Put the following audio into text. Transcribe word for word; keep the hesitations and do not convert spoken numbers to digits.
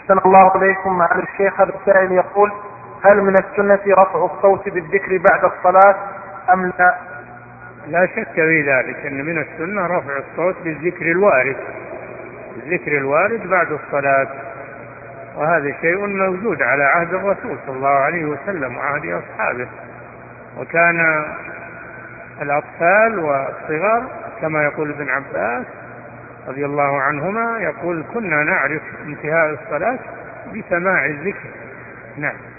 أحسن الله إليكم. معالي الشيخ، هذا السائل يقول: هل من السنة رفع الصوت بالذكر بعد الصلاة أم لا؟ لا شك في ذلك، أن من السنة رفع الصوت بالذكر الوارد بالذكر الوارد بعد الصلاة، وهذا شيء موجود على عهد الرسول صلى الله عليه وسلم وعهد أصحابه. وكان الأطفال والصغار كما يقول ابن عباس رضي الله عنهما يقول: كنا نعرف انتهاء الصلاة بسماع الذكر. نعم.